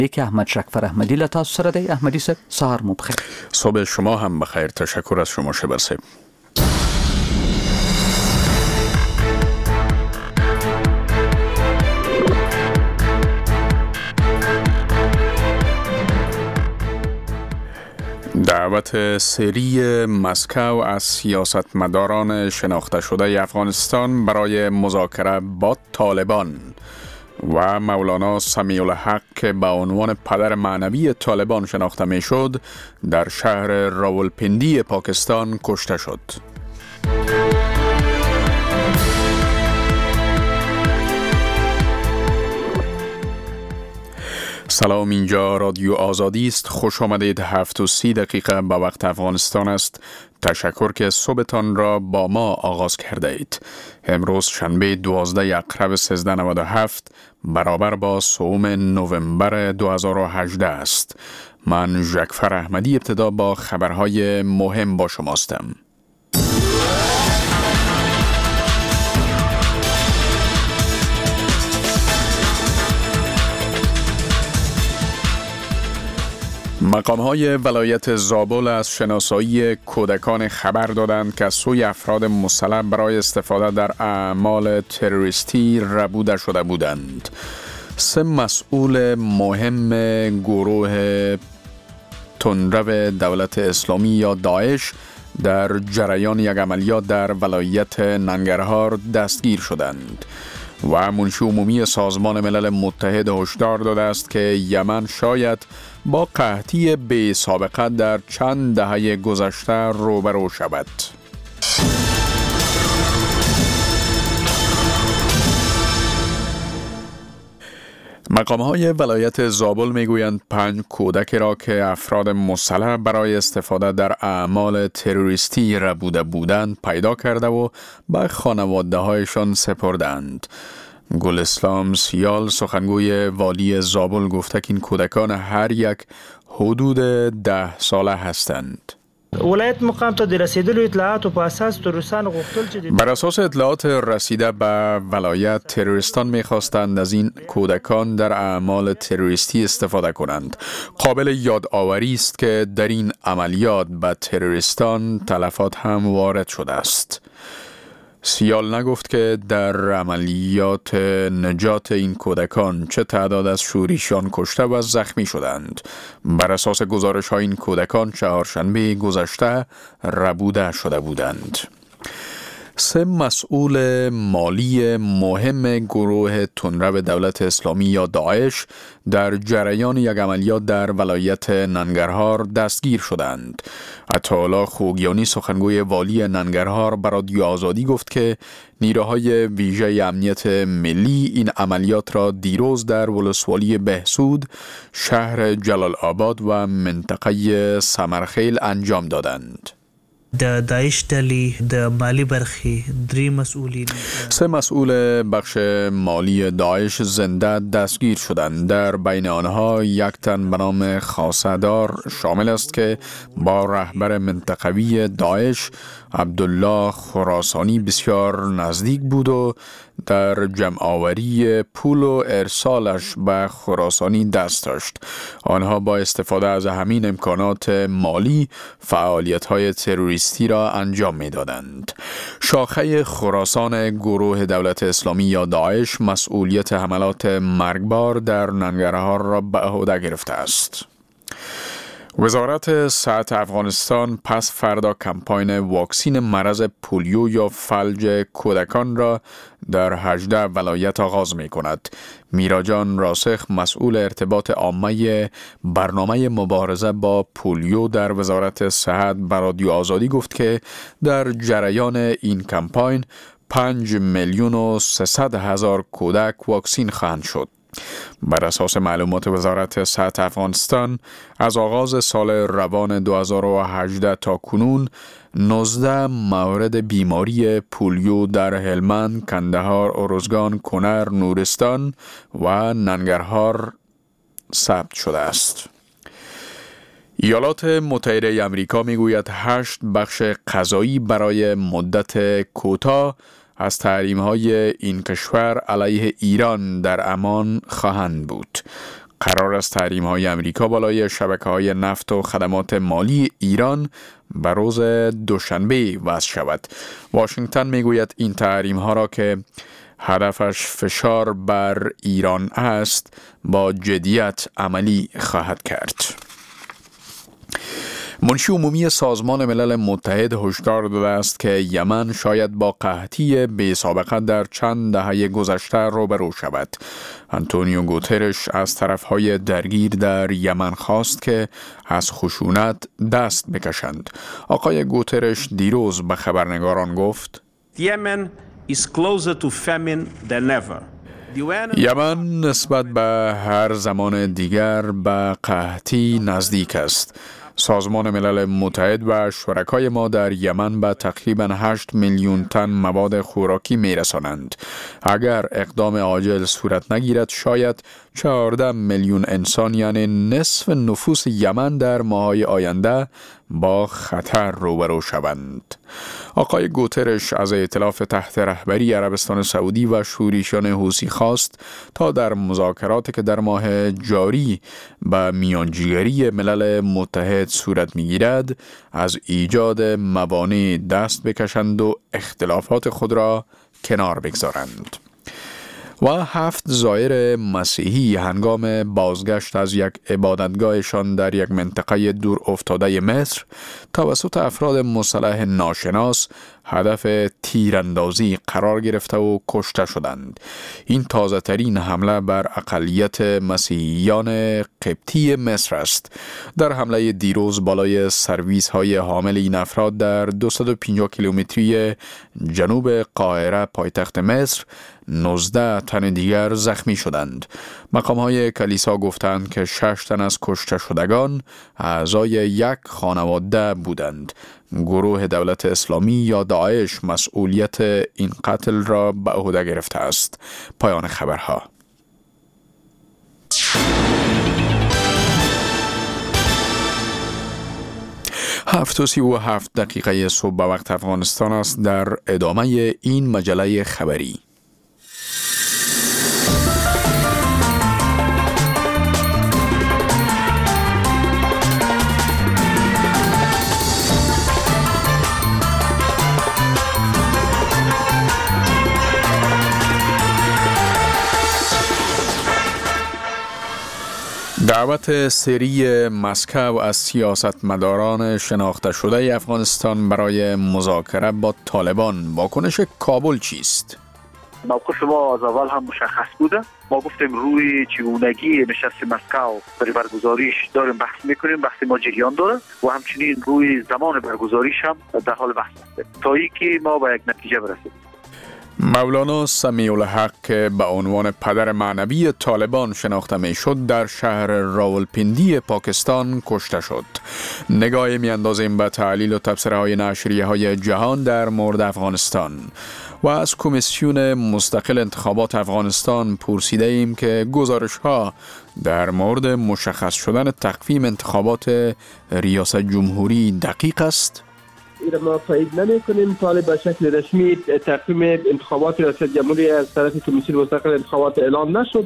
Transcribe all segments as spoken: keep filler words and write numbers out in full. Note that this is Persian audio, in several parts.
که احمد شکفر احمدی لطاس سره دی. احمدی صاحب سهار مو بخیر. صبح شما هم بخیر. تشکر از شما شبر صاحب. دعوت سری مسکو از سیاستمداران شناخته شده افغانستان برای مذاکره با طالبان و مولانا سمیع الحق که به عنوان پدر معنوی طالبان شناخته می شد در شهر راولپندی پاکستان کشته شد. سلام، اینجا رادیو آزادی است. خوش آمدید. هفت و سی دقیقه به وقت افغانستان است. تشکر که صبحتان را با ما آغاز کرده اید. امروز شنبه دوازده اکرب سیزده نود و هفت برابر با سوم نوامبر دو هزار و هجده است. من ژکفر احمدی ابتدا با خبرهای مهم با شماستم. مقام‌های ولایت زابل از شناسایی کودکان خبر دادند که سوی افراد مسلح برای استفاده در اعمال تروریستی ربوده شده بودند. سه مسئول مهم گروه تندرو دولت اسلامی یا داعش در جریان یک عملیات در ولایت ننگرهار دستگیر شدند و منشی عمومی سازمان ملل متحد هشدار داده است که یمن شاید با قحطی بی سابقه در چند دهه گذشته روبرو شود. مقام‌های ولایت زابل میگویند پنج کودک را که افراد مسلح برای استفاده در اعمال تروریستی ربوده بودند پیدا کرده و به خانواده‌هایشان سپردند. گل اسلام سیال سخنگوی والی زابل گفته که این کودکان هر یک حدود ده ساله هستند. ولایت مقام ته د رسیدلو اطلاعاتو په اساس تروریستان غوښتل چې بر اساس اطلاعات رسیده به ولایت تروریستان می‌خواستند از این کودکان در اعمال تروریستی استفاده کنند. قابل یادآوری است که در این عملیات به تروریستان تلفات هم وارد شده است. سیال نگفت که در عملیات نجات این کودکان چه تعداد از شوریشان کشته و زخمی شدند. بر اساس گزارش های این کودکان چهارشنبه گذشته ربوده شده بودند. سه مسئول مالی مهم گروه تندرو دولت اسلامی یا داعش در جریان یک عملیات در ولایت ننگرهار دستگیر شدند. عطاالله خوگیانی سخنگوی والی ننگرهار به رادیو آزادی گفت که نیروهای ویژه امنیت ملی این عملیات را دیروز در ولسوالی بهسود، شهر جلال آباد و منطقه سمرخیل انجام دادند. د داعش ډلې د مالی برخې درې مسئولین سه مسئول بخش مالی داعش زنده دستگیر شدند. در بین آنها یک تن به نام خاصدار شامل است که با رهبر منطقوی داعش عبدالله خراسانی بسیار نزدیک بود و در جمع‌آوری پول و ارسالش به خراسانی دست داشت. آنها با استفاده از همین امکانات مالی فعالیت‌های تروریستی را انجام می‌دادند. شاخه خراسان گروه دولت اسلامی یا داعش مسئولیت حملات مرگبار در ننگرهار را به عهده گرفته است. وزارت صحت افغانستان پس فردا کمپاین واکسین مرض پولیو یا فلج کودکان را در هجده ولایت آغاز می کند. میراجان راسخ مسئول ارتباط عامه برنامه مبارزه با پولیو در وزارت صحت به رادیو آزادی گفت که در جریان این کمپاین پنج میلیون و سیصد هزار کودک واکسین خواهند شد. بر اساس معلومات وزارت صحت افغانستان از آغاز سال روان دو هزار و هجده تا کنون نوزده مورد بیماری پولیو در هلمند، کندهار، ارزگان، کنر، نورستان و ننگرهار ثبت شده است. ایالات متحده آمریکا میگوید هشت بخش قضایی برای مدت کوتاه از تحریم‌های این کشور علیه ایران در امان خواهند بود. قرار است تحریم‌های امریکا بالای شبکه‌های نفت و خدمات مالی ایران به روز دوشنبه وضع شود. واشنگتن میگوید این تحریم‌ها را که هدفش فشار بر ایران است با جدیت عملی خواهد کرد. منشی عمومی سازمان ملل متحد هشدار داده است که یمن شاید با قحطی بی سابقه در چند دهه گذشته روبرو شود. آنتونیو گوترش از طرفهای درگیر در یمن خواست که از خشونت دست بکشند. آقای گوترش دیروز به خبرنگاران گفت: Yemen is closer to famine than ever. یمن نسبت به هر زمان دیگر به قحطی نزدیک است. سازمان ملل متحد و شرکای ما در یمن به تقریباً هشت میلیون تن مواد خوراکی میرسانند. اگر اقدام عاجل صورت نگیرد شاید چهارده میلیون انسان یعنی نصف نفوس یمن در ماه‌های آینده با خطر روبرو شوند. آقای گوترش از ائتلاف تحت رهبری عربستان سعودی و شورشیان حوثی خواست تا در مذاکراتی که در ماه جاری به میانجیگری ملل متحد صورت می‌گیرد از ایجاد موانع دست بکشند و اختلافات خود را کنار بگذارند. و هفت زائر مسیحی هنگام بازگشت از یک عبادتگاهشان در یک منطقه دور افتاده مصر توسط افراد مسلح ناشناس هدف تیراندازی قرار گرفته و کشته شدند. این تازه ترین حمله بر اقلیت مسیحیان قبطی مصر است. در حمله دیروز بالای سرویس های حامل این افراد در دویست و پنجاه کیلومتری جنوب قاهره پایتخت مصر نوزده تن دیگر زخمی شدند. مقام های کلیسا گفتند که شش تن از کشته شدگان اعضای یک خانواده بودند. گروه دولت اسلامی یا داعش مسئولیت این قتل را به عهده گرفته است. پایان خبرها. هفت و سی و هفت دقیقه صبح به وقت افغانستان است. در ادامه این مجله خبری دعوت سری مسکو از سیاستمداران شناخته شده افغانستان برای مذاکره با طالبان. واکنش کابل چیست؟ موقف ما از اول هم مشخص بوده. ما گفتیم روی چگونگی نشست مسکو برای برگزاریش داریم بحث میکنیم. بحث ما جریان داره و همچنین روی زمان برگزاریش هم در حال بحث هستیم تا اینکه ما به یک نتیجه برسیم. مولانا سمیع الحق که به عنوان پدر معنوی طالبان شناخته می شد در شهر راولپندی پاکستان کشته شد. نگاهی می اندازیم به تحلیل و تبصره های نشریه های جهان در مورد افغانستان و از کمیسیون مستقل انتخابات افغانستان پرسیده ایم که گزارش ها در مورد مشخص شدن تقویم انتخابات ریاست جمهوری دقیق است؟ این ما تایید نمی کنیم تا به شکل رسمی تقویم انتخابات ریاست جمهوری از طرف کمیسیون مستقل انتخابات اعلام نشد.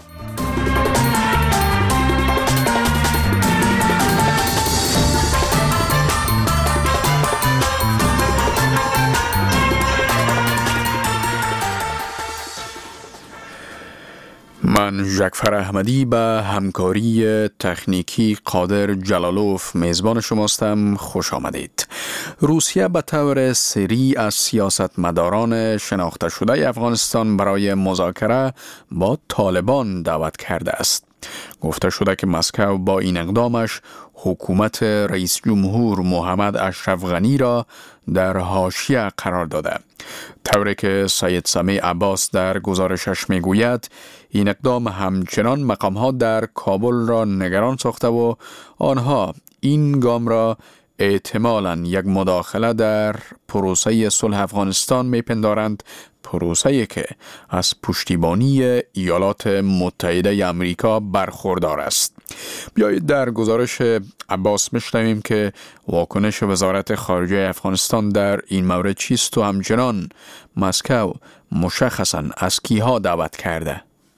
من ژکفر احمدی به همکاری تکنیکی قادر جلالوف میزبان شماستم. خوش آمدید. روسیه به طور سری از سیاستمداران شناخته شده افغانستان برای مذاکره با طالبان دعوت کرده است. گفته شده که مسکو با این اقدامش حکومت رئیس جمهور محمد اشرف غنی را در حاشیه قرار داده. طوری که سید سمیع عباس در گزارشش میگوید این اقدام همچنان مقام‌ها در کابل را نگران ساخته و آنها این گام را احتمالاً یک مداخله در پروسه صلح افغانستان میپندارند، پروسه‌ای که از پشتیبانی ایالات متحده آمریکا برخوردار است. بیایید در گزارش عباس بشنویم که واکنش وزارت خارجه افغانستان در این مورد چیست و همچنان مسکو مشخصاً از کیها دعوت کرده.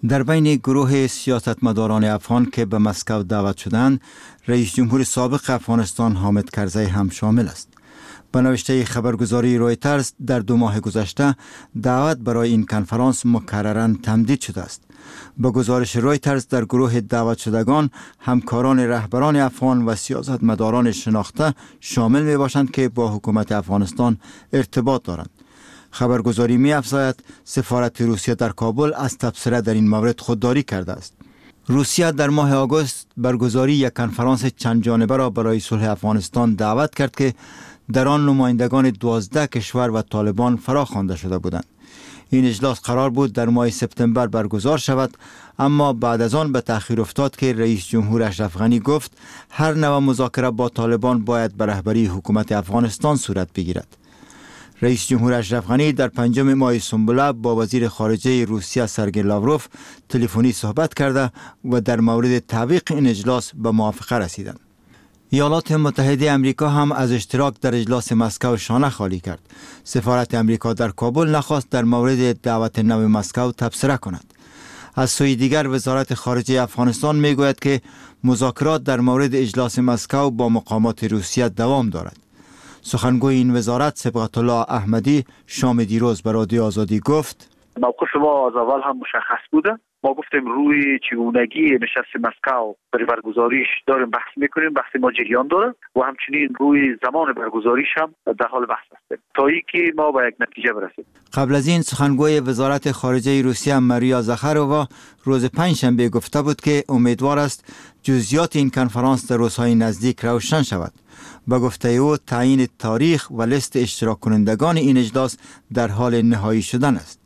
در بین گروه سیاستمداران افغان که به مسکو دعوت شدند، رئیس جمهور سابق افغانستان حامد کرزی هم شامل است. به نوشته خبرگزاری رویترز در دو ماه گذشته دعوت برای این کنفرانس مکرراً تمدید شده است. به گزارش رویترز در گروه دعوت شدگان همکاران رهبران افغان و سیاستمداران شناخته شامل می باشند که با حکومت افغانستان ارتباط دارند. خبرگزاری می افزاید سفارت روسیه در کابل از تبصره در این مورد خودداری کرده است. روسیه در ماه آگوست برگزاری یک کنفرانس چند جانبه را برای صلح افغانستان دعوت کرد که در آن نمایندگان دوازده کشور و طالبان فرا خوانده شده بودند. این اجلاس قرار بود در ماه سپتامبر برگزار شود، اما بعد از آن به تأخیر افتاد که رئیس جمهور اشرف غنی گفت هر نوع مذاکره با طالبان باید به رهبری حکومت افغانستان صورت بگیرد. رئیس جمهور اشرف غنی در پنجم ماه سنبله با وزیر خارجه روسیه سرگئی لاوروف تلفنی صحبت کرده و در مورد تعویق این اجلاس به موافقه رسیدند. ایالات متحده امریکا هم از اشتراک در اجلاس مسکو شانه خالی کرد. سفارت امریکا در کابل نخواست در مورد دعوت نو مسکو تبصره کند. از سوی دیگر وزارت خارجه افغانستان می گوید که مذاکرات در مورد اجلاس مسکو با مقامات روسیه دوام دارد. سخنگوی این وزارت صبغت الله احمدی شام دیروز به رادیو آزادی گفت موقف ما از اول هم مشخص بوده. ما گفتیم روی چگونگی نشست مسکو برای برگزاریش داریم بحث میکنیم، بحث ما جریان داره و همچنین روی زمان برگزاریش هم در حال بحث هستیم تا اینکه ما به یک نتیجه برسیم. قبل از این سخنگوی وزارت خارجه روسیه ماریا زاخارووا روز پنجشنبه گفته بود که امیدوار است جزئیات این کنفرانس در روزهای نزدیک روشن شود. با گفته او تعیین تاریخ و لیست اشتراک کنندگان این اجلاس در حال نهایی شدن است.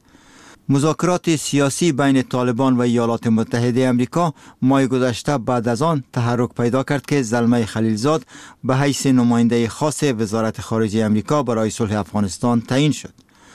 مذاکرات سیاسی بین طالبان و ایالات متحده امریکا ماه گذشته بعد از آن تحرک پیدا کرد که زلمه خلیلزاد به حیث نماینده خاص وزارت خارجه امریکا برای صلح افغانستان تعیین شد.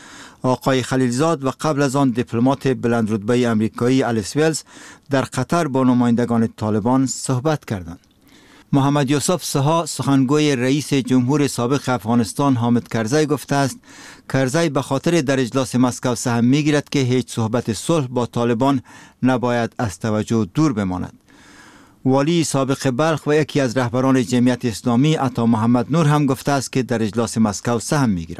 آقای خلیلزاد و قبل از آن دیپلمات بلندرتبه امریکایی الیس ویلز در قطر با نمایندگان طالبان صحبت کردند. محمد یوسف سها سخنگوی رئیس جمهور سابق افغانستان حامد کرزی گفته است کرزی به خاطر در اجلاس مسکو سهم میگیرد که هیچ صحبت صلح با طالبان نباید از توجه دور بماند. والی سابق بلخ و یکی از رهبران جمعیت اسلامی عطا محمد نور هم گفته است که در اجلاس مسکو سهم میگیرد.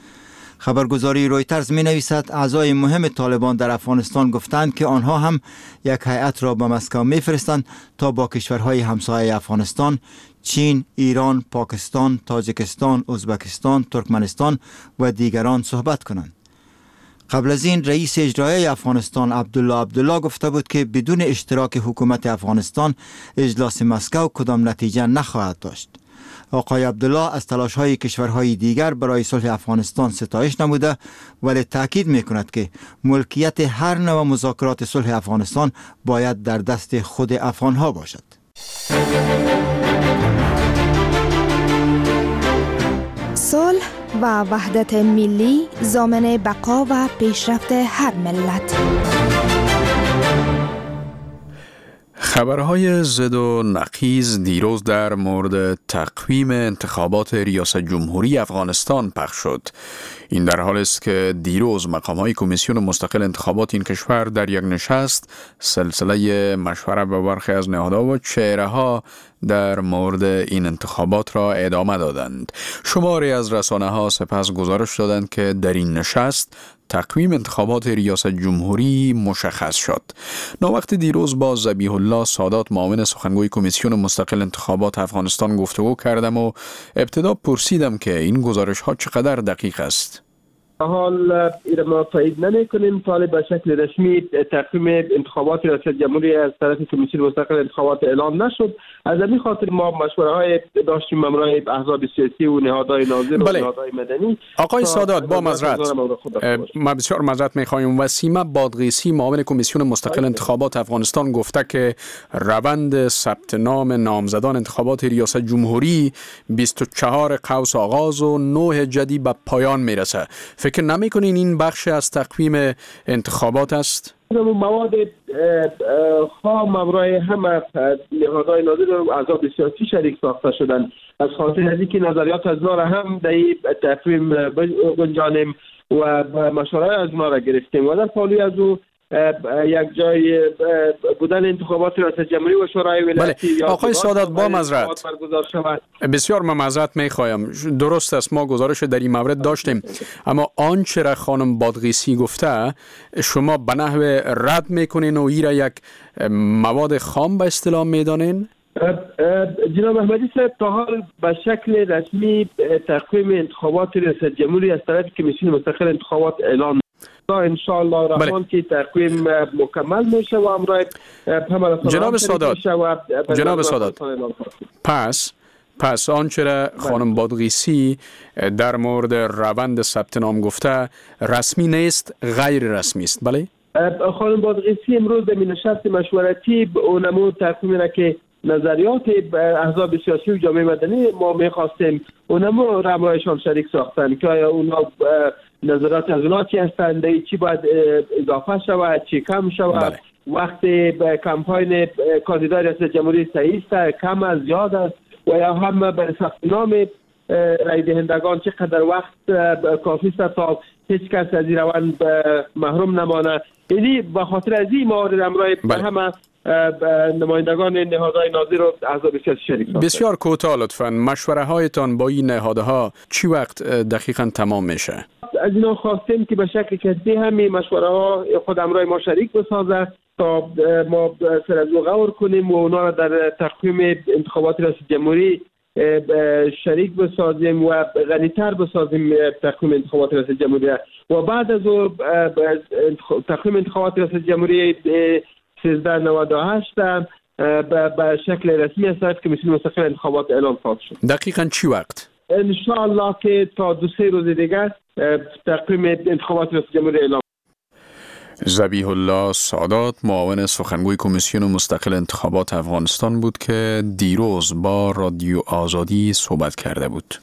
خبرگزاری رویترز می نویسد اعضای مهم طالبان در افغانستان گفتند که آنها هم یک هیئت را به مسکو می فرستند تا با کشورهای همسایه افغانستان، چین، ایران، پاکستان، تاجیکستان، ازبکستان، ترکمنستان و دیگران صحبت کنند. قبل از این رئیس اجرایی افغانستان عبدالله عبدالله گفته بود که بدون اشتراک حکومت افغانستان اجلاس مسکو کدام نتیجه نخواهد داشت. آقای عبدالله از تلاش‌های کشورهای دیگر برای صلح افغانستان ستایش نموده ولی تاکید می‌کند که ملکیت هر نوع مذاکرات صلح افغانستان باید در دست خود افغان‌ها باشد. صلح و وحدت ملی ضامن بقا و پیشرفت هر ملت. خبرهای ضد و نقیض دیروز در مورد تقویم انتخابات ریاست جمهوری افغانستان پخش شد. این در حال است که دیروز مقام‌های کمیسیون مستقل انتخابات این کشور در یک نشست سلسله مشوره با برخی از نهادها و چهره‌ها در مورد این انتخابات را ادامه دادند. شماری از رسانه‌ها سپس گزارش دادند که در این نشست تقویم انتخابات ریاست جمهوری مشخص شد. ناوقت دیروز با ذبیح الله سادات معاون سخنگوی کمیسیون مستقل انتخابات افغانستان گفتگو کردم و ابتدا پرسیدم که این گزارش ها چقدر دقیق است. حال ایره ما تایید نمی کنیم تا به شکل رسمی تقویم انتخابات ریاست جمهوری از طرف کمیسیون مستقل انتخابات اعلام نشد. از این خاطر ما مشوره های داشتیم امرای احزاب سیاسی و نهادهای ناظر بله. و نهادهای مدنی. آقای سادات با معذرت ما بسیار معذرت می‌خوایم. وسیمه بادغیسی معاون کمیسیون مستقل انتخابات افغانستان گفته که روند ثبت نام نامزدان انتخابات ریاست جمهوری بیست و چهار قوس آغاز و نه جدی به پایان میرسه. فکر نمی‌کنین این بخش از تقویم انتخابات است؟ مواد خام امرای همه نهادهای ناظر و احزاب سیاسی شریک ساخته شدن. از خاطر از اینکه نظریات از ما را هم در تقویم گنجانیم و مشورای از ما را گرفتیم و در پالوی از او یک جای بودن انتخابات ریاست جمهوری و شورای ولایتی بله. یا آقای سادات با معذرت برگزار شود. بسیار معذرت میخوایم، درست است ما گزارش در این مورد داشتیم، اما آنچه را خانم بادغیسی گفته شما به نحو رد میکنین و این را یک مواد خام به اصطلاح میدانین؟ جناب احمدی صاحب تا حال به شکل رسمی تقویم انتخابات ریاست جمهوری از طرف کمیسیون مستقل انتخابات اعلان ان شاء الله الرحمن که تقویم مکمل میشه و امرای جناب سادات جناب سادات پس پس آنچه را خانم بادغیسی در مورد روند ثبت نام گفته رسمی نیست، غیر رسمی است. بله خانم بادغیسی امروز در نشست مشورتی اونمو تقویمی را که نظریات احزاب سیاسی و جامعه مدنی ما می‌خواستیم اونمو رمایشان شریک ساختن که آیا اونا نظرات از اونا چی هستند، چی باید اضافه شود، چی کم شود. بله. وقتی به کمپاین کاندیدای ریاست جمهوری صحیح است، کم است، زیاد است و یا هم برای ثبت نام رای دهندگان چقدر وقت کافی است تا هیچ کس از این روند محروم نمانه. یعنی به خاطر از این موارد امرای بله. همه نمایندگان نهادهای ناظر و احزاب سیاسی شریک ساختند. بسیار کوتاه لطفاً مشوره هایتان با این نهادها چی وقت دقیقاً تمام میشه؟ از اینا خواستیم که به شکل کسی همین مشوره ها خود امرای ما شریک بسازه تا ما سر از غور کنیم و اونا را در تقویم انتخابات ریاست جمهوری شریک بسازیم و غنی‌تر بسازیم تقویم انتخابات ریاست جمهوری و بعد از تقویم انتخابات ریاست جمهوری سیزده نود و هشت به شکل رسمی از طرف کمیسیون مستقل انتخابات اعلام خواهد شد. دقیقاً چی وقت؟ ان شاء الله که تا دو سه روز دیگه تقویم انتخابات ریاست جمهوری اعلام. ذبیح الله سادات معاون سخنگوی کمیسیون مستقل انتخابات افغانستان بود که دیروز با رادیو آزادی صحبت کرده بود.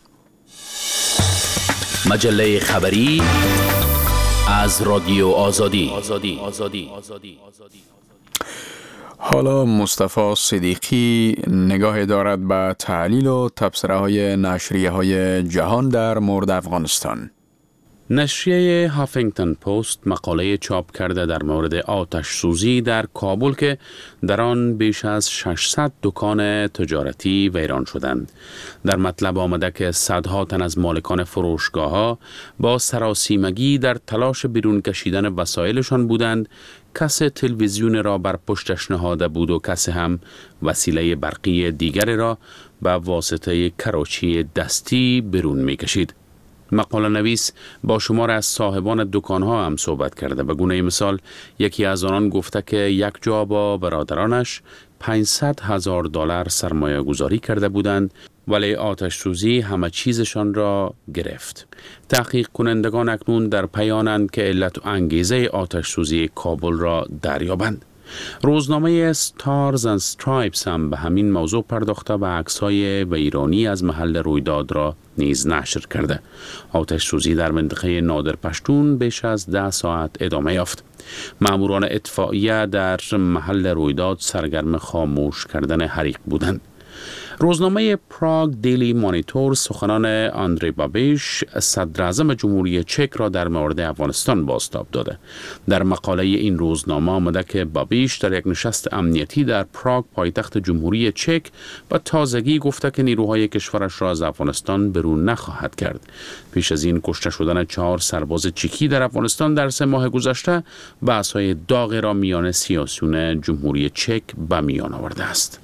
مجله خبری از رادیو آزادی. آزادی. آزادی. آزادی. آزادی. حالا مصطفی صدیقی نگاه دارد به تحلیل و تبصره های نشریه های جهان در مورد افغانستان. نشریه هافینگتن پست مقاله چاپ کرده در مورد آتش سوزی در کابل که در آن بیش از ششصد دکان تجارتی ویران شدند. در مطلب آمده که صدها تن از مالکان فروشگاه ها با سراسیمگی در تلاش بیرون کشیدن وسایلشان بودند. کس تلویزیون را بر پشتش نهاده بود و کس هم وسیله برقی دیگر را به واسطه کراچی دستی بیرون می کشید. مقاله نویس با شمار از صاحبان دکانها هم صحبت کرده. به گونه مثال یکی از آنان گفته که یک جا با برادرانش پانصد هزار دلار سرمایه گذاری کرده بودند ولی آتش سوزی همه چیزشان را گرفت. تحقیق کنندگان اکنون در پیانند که علت و انگیزه آتش سوزی کابل را دریابند. روزنامه ستارز اند استرایپس هم به همین موضوع پرداخته و عکس‌های ویرانی از محل رویداد را نیز نشر کرده. آتش سوزی در منطقه نادر پشتون بیش از ده ساعت ادامه یافت. ماموران اطفائیه در محل رویداد سرگرم خاموش کردن حریق بودند. روزنامه پراگ دیلی مانیتور سخنان آندری بابیش صدر اعظم جمهوری چک را در مورد افغانستان بازتاب داده. در مقاله این روزنامه آمده که بابیش در یک نشست امنیتی در پراگ پایتخت جمهوری چک با تازگی گفته که نیروهای کشورش را از افغانستان برون نخواهد کرد. پیش از این کشته شدن چهار سرباز چکی در افغانستان در سه ماه گذشته بحث‌های داغ را میان سیاسیون جمهوری چک به میان آورده است.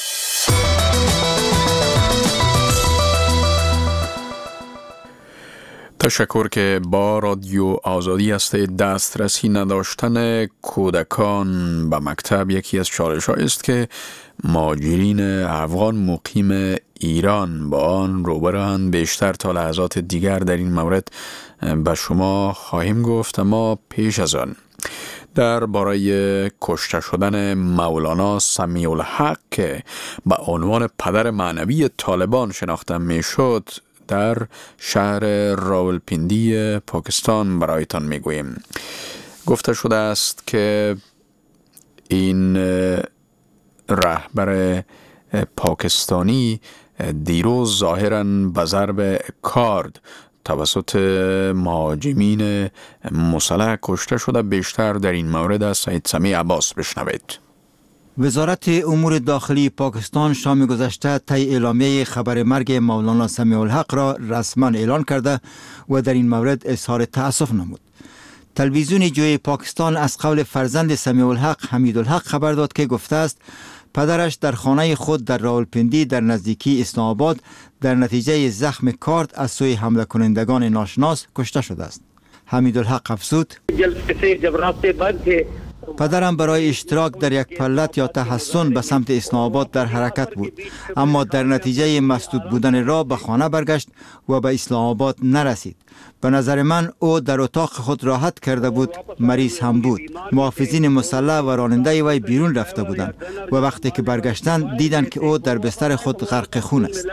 تشکر که با رادیو آزادی است. دسترسی نداشتن کودکان به مکتب یکی از چالش است که مهاجرین افغان مقیم ایران با آن روبروند. بیشتر تا لحظات دیگر در این مورد به شما خواهیم گفت، اما پیش از آن در باره کشته شدن مولانا سمیع الحق که به عنوان پدر معنوی طالبان شناخته می شد در شهر راولپیندی پاکستان برایتان می گوییم. گفته شده است که این رهبر پاکستانی دیروز ظاهراً به ضرب کارد توسط مهاجمین مسلح کشته شده. بیشتر در این مورد از سید سمیع عباس بشنوید. وزارت امور داخلی پاکستان شام گذشته طی اعلامیه خبر مرگ مولانا سمیع الحق را رسما اعلان کرده و در این مورد اظهار تأسف نمود. تلویزیون جوی پاکستان از قول فرزند سمیع الحق حمید الحق خبر داد که گفته است پدرش در خانه خود در راولپندی در نزدیکی اسلام آباد در نتیجه زخم کارد از سوی حمله کنندگان ناشناس کشته شده است. حمید الحق افزود: پدرم برای اشتراک در یک پلت یا تحسن به سمت اسلام آباد در حرکت بود، اما در نتیجه مسدود بودن راه به خانه برگشت و به اسلام آباد نرسید. به نظر من او در اتاق خود راحت کرده بود، مریض هم بود. محافظین مسلح و راننده وی بیرون رفته بودند و وقتی که برگشتند دیدند که او در بستر خود غرق خون است.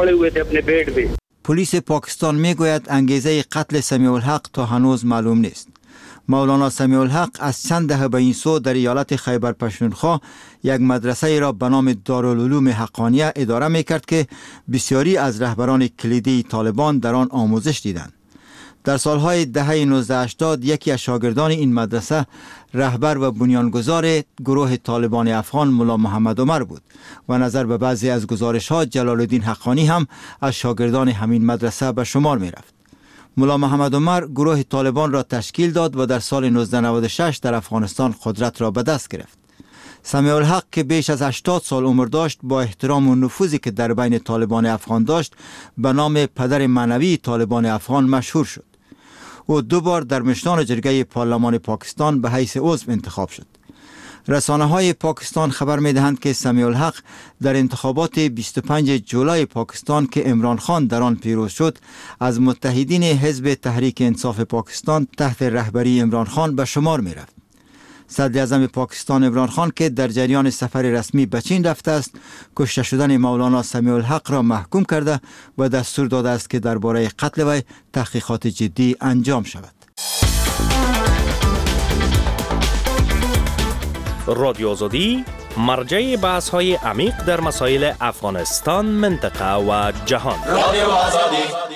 پلیس پاکستان میگوید انگیزه قتل سمیع الحق تا هنوز معلوم نیست. مولانا سمیع الحق از چند دهه به این سو در ایالت خیبر پختونخوا یک مدرسه را به نام دارالعلوم حقانیه اداره میکرد که بسیاری از رهبران کلیدی طالبان در آن آموزش دیدند. در سالهای دهه نوزده هشتاد یکی از شاگردان این مدرسه رهبر و بنیانگذار گروه طالبان افغان ملا محمد عمر بود و نظر به بعضی از گزارش‌ها جلال الدین حقانی هم از شاگردان همین مدرسه به شمار می رفت. ملا محمد عمر گروه طالبان را تشکیل داد و در سال نوزده نود و شش در افغانستان قدرت را به دست گرفت. سمیع الحق که بیش از هشتاد سال عمر داشت با احترام و نفوذی که در بین طالبان افغان داشت به نام پدر معنوی طالبان افغان مشهور شد. او دو بار در مشتان جرگه پارلمان پاکستان به حیث عضو انتخاب شد. رسانه های پاکستان خبر می دهند که سمیع الحق در انتخابات بیست و پنجم جولای پاکستان که عمران خان در آن پیروز شد از متحدین حزب تحریک انصاف پاکستان تحت رهبری عمران خان به شمار می رفت. صدر اعظم پاکستان عمران خان که در جریان سفر رسمی به چین رفته است کشته شدن مولانا سمیع الحق را محکوم کرده و دستور داده است که درباره قتل وی تحقیقات جدی انجام شود. رادیو آزادی مرجع بحث های عمیق در مسائل افغانستان، منطقه و جهان. رادیو آزادی.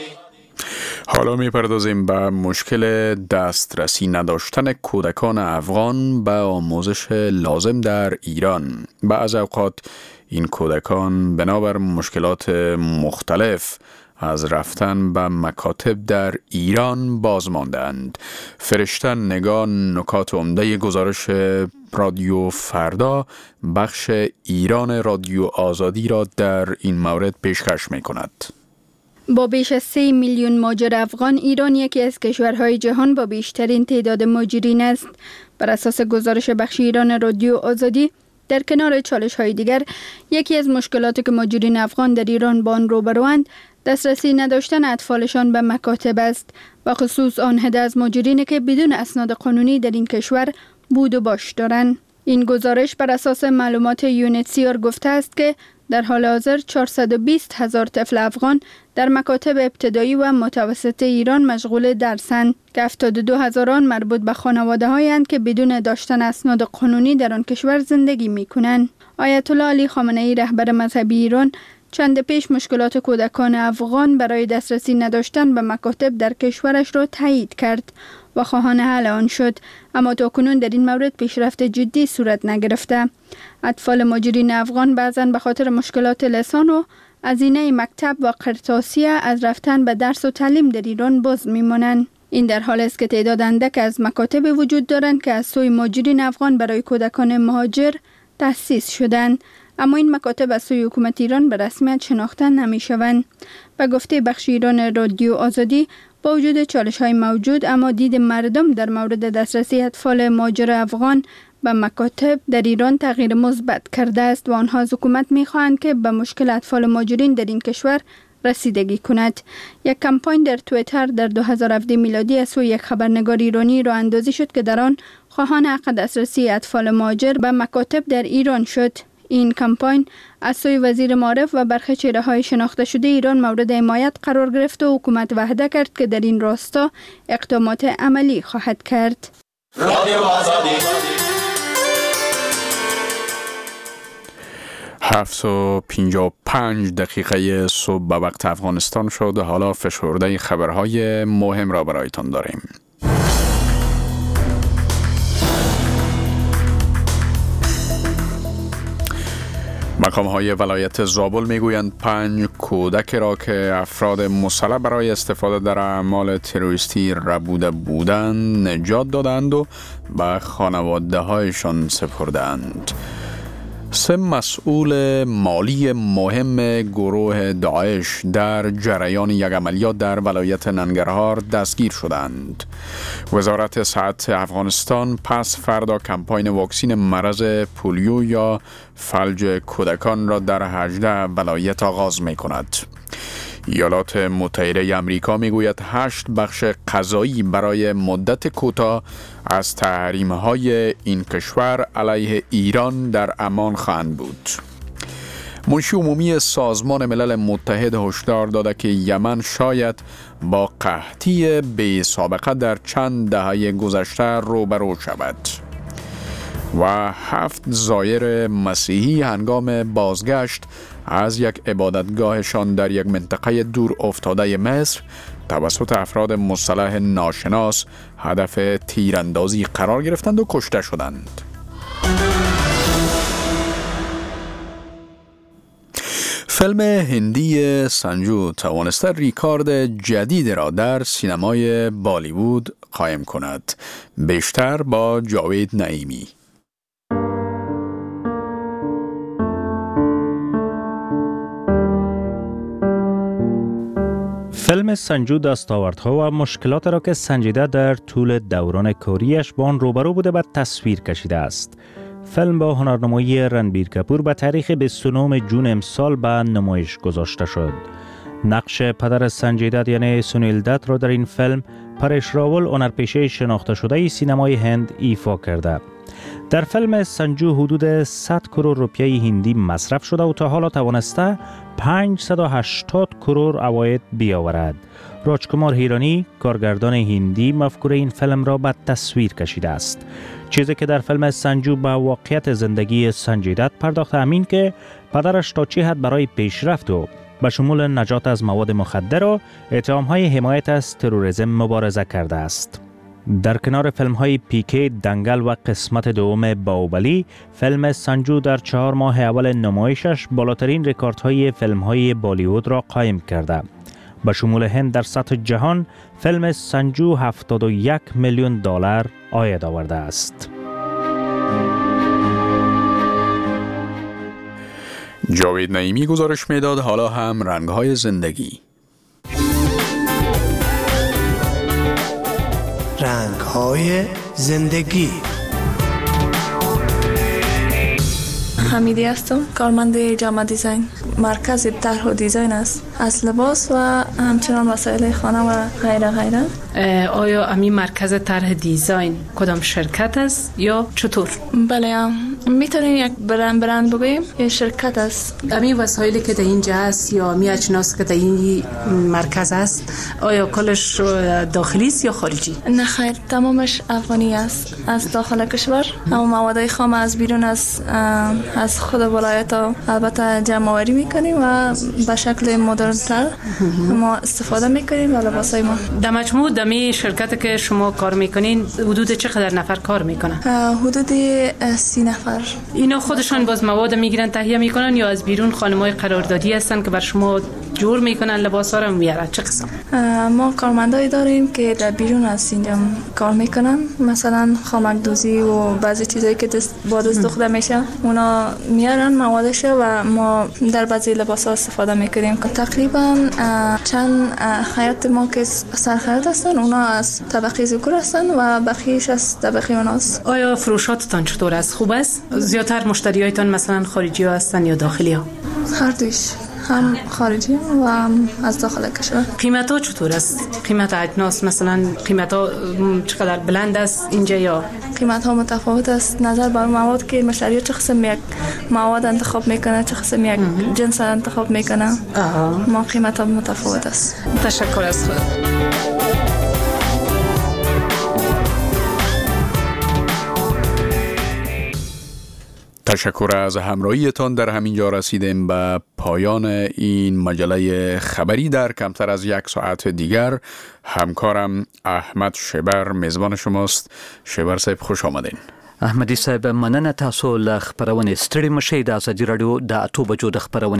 حالا میپردازیم به مشکل دسترسی نداشتن کودکان افغان به آموزش لازم در ایران. بعض اوقات این کودکان بنابر مشکلات مختلف از رفتن به مکاتب در ایران باز ماندند. فرشته نگاه نکات عمده گزارش رادیو فردا بخش ایران رادیو آزادی را در این مورد پیشکش می کند. با بیش از سه میلیون مهاجر افغان، ایران یکی از کشورهای جهان با بیشترین تعداد مهاجرین است. بر اساس گزارش بخش ایران رادیو آزادی، در کنار چالش‌های دیگر، یکی از مشکلاتی که مهاجرین افغان در ایران با آن روبروند، دسترسی نداشتن اطفالشان به مکاتب است و خصوص آن عده از مهاجرینی که بدون اسناد قانونی در این کشور بود و باش دارند. این گزارش بر اساس معلومات یونیتسیار گفته است که در حال حاضر چهارصد و بیست هزار طفل افغان در مکاتب ابتدایی و متوسط ایران مشغول درسند که هفتاد و دو هزار آن مربوط به خانواده‌هایی اند که بدون داشتن اسناد قانونی در آن کشور زندگی می‌کنند. آیت الله علی خامنه‌ای رهبر مذهبی ایران چند پیش مشکلات کودکان افغان برای دسترسی نداشتن به مکاتب در کشورش را تایید کرد و خواهان حل آن شد، اما تاکنون در این مورد پیشرفت جدی صورت نگرفته. اطفال مهاجرین افغان بعضاً به خاطر مشکلات لسان و هزینه مکتب و قرطاسیه از رفتن به درس و تعلیم در ایران باز میمانند. این در حال است که تعداد اندک از مکاتب وجود دارند که از سوی مهاجرین افغان برای کودکان مهاجر تأسیس شدند، اما این مکاتب از سوی حکومت ایران به رسمیت شناخته نمی شوند. به گفته بخش ایران رادیو آزادی، با وجود چالش‌های موجود، اما دید مردم در مورد دسترسی اطفال مهاجر افغان به مکاتب در ایران تغییر مثبت کرده است و آنها از حکومت می‌خواهند که به مشکل اطفال مهاجرین در این کشور رسیدگی کند. یک کمپاین در توییتر در دو هزار و هفده میلادی از سوی یک خبرنگار ایرانی راه اندازی شد که در آن خواهان حق دسترسی اطفال مهاجر به مکاتب در ایران شد. این کمپاین از سوی وزیر معارف و برخی چهره‌های شناخته شده ایران مورد حمایت قرار گرفت و حکومت وعده کرد که در این راستا اقدامات عملی خواهد کرد. هفت و پنجاه و پنج دقیقه صبح به وقت افغانستان شد. حالا فشرده خبرهای مهم را برایتان داریم. مقام های ولایت زابل میگویند پنج کودک را که افراد مسلح برای استفاده در اعمال تروریستی ربوده بودند نجات دادند و به خانواده هایشان سپردند. سه مسئول مالی مهم گروه داعش در جریان یک عملیات در ولایت ننگرهار دستگیر شدند. وزارت صحت افغانستان پس فردا کمپاین واکسین مرض پولیو یا فلج کودکان را در هجده ولایت آغاز می کند. ایالات متحده آمریکا میگوید هشت بخش غذایی برای مدت کوتاه از تحریم‌های این کشور علیه ایران در امان خواهند بود. منشی عمومی سازمان ملل متحد هشدار داده که یمن شاید با قحطی بی سابقه در چند دهه گذشته روبرو شود. و هفت زایر مسیحی هنگام بازگشت از یک عبادتگاهشان در یک منطقه دور افتاده مصر توسط افراد مسلح ناشناس هدف تیراندازی قرار گرفتند و کشته شدند. فیلم هندی سنجو توانسته ریکارد جدید را در سینمای بالیوود قائم کند. بیشتر با جاوید نعیمی. فیلم سنجو دستاوردها و مشکلات را که سنجیده در طول دوران کاریش با آن روبرو بوده به تصویر کشیده است. فیلم با هنرنمایی رنبیر کپور به تاریخ بیست و نهم جون امسال به نمایش گذاشته شد. نقش پدر سنجی دت یعنی سنیل دت را در این فیلم پرش راول هنرپیشه شناخته شده سینمای هند ایفا کرده. در فیلم سنجو حدود صد کرور روپیه هندی مصرف شده و تا حالا توانسته پانصد و هشتاد کرور عواید بیاورد. راجکمار هیرانی کارگردان هندی مفکوره این فیلم را به تصویر کشیده است. چیزی که در فیلم سنجو به واقعیت زندگی سنجی دت پرداخته همین که پدرش تا چه حد برای پیشرفت و به شمول نجات از مواد مخدر و اتهام‌های حمایت از تروریسم مبارزه کرده است. در کنار فیلم‌های پیکی، دنگل و قسمت دوم باهوبلی، فیلم سنجو در چهار ماه اول نمایشش بالاترین رکوردهای فیلم‌های بالیوود را قائم کرده. به شمول هند در سطح جهان، فیلم سنجو هفتاد و یک میلیون دلار عاید آورده است. جاوید نعیمی گزارش میداد. حالا هم رنگ‌های زندگی. رنگ‌های زندگی. حمیدی هستم، کارمند جامعه دیزاین. مرکز طرح و دیزاین است از لباس و همچنان وسایل خانه و غیره غیره. آیا امی مرکز طرح دیزاین کدام شرکت است یا چطور؟ بله، میتونیم یک برند برند بگوییم یه شرکت است. امی وسایلی که در اینجا است یا امی اجناس که در این مرکز است آیا کلش داخلی است یا خارجی؟ نه خیر، تمامش افغانی است از داخل کشور. اما مواد خام از بیرون از از خود ولایت ها البته جمع آوری میکنیم و به شکل مدرن تر ما استفاده میکنیم و لباس های ما. در مجموع دمی شرکت که شما کار میکنین حدود چقدر نفر کار میکنن؟ حدود سی نفر. اینا خودشان باز مواد میگیرن تهیه میکنن یا از بیرون خانمای قراردادی هستن که بر شما جور میکنن لباس ها رو میارن؟ چه قسم؟ ما کارمندایی داریم که در بیرون از اینجا کار میکنن، مثلا خامک دوزی و بعضی چیزایی که دست با دست دوخته میشه اونا میارن موادش و ما در بعضی لباس ها استفاده میکنیم. تقریبا چند خیاط ما که سرخیاط هستن اونا از طبقه ذکور هستن و بقیه‌اش از طبقه اوناست. آیا فروشاتتان چطور است؟ خوب است؟ زیادتر مشتریایتان مثلا خارجی ها هستن یا داخلی ها؟ هر دویش، هم خارجی و هم از داخل کشور. قیمت ها چطور است؟ قیمت اجناس مثلا قیمت ها چقدر بلند است اینجا یا؟ قیمت ها متفاوت است نظر بر مواد که مشتری چه قسم یک مواد انتخاب میکنه، چه قسم یک جنس انتخاب میکنه. ما قیمت ها متفاوت است. تشکر از خود. تشکر از همراهیتان. در همین جا رسیدیم به پایان این مجله خبری. در کمتر از یک ساعت دیگر همکارم احمد شبر میزبان شماست. شبر صاحب خوش آمدین. احمدی صاحب مننه، تاسو له خبرونه ستړي مشي. د ازادي رادیو د اتو بجو د خبرونه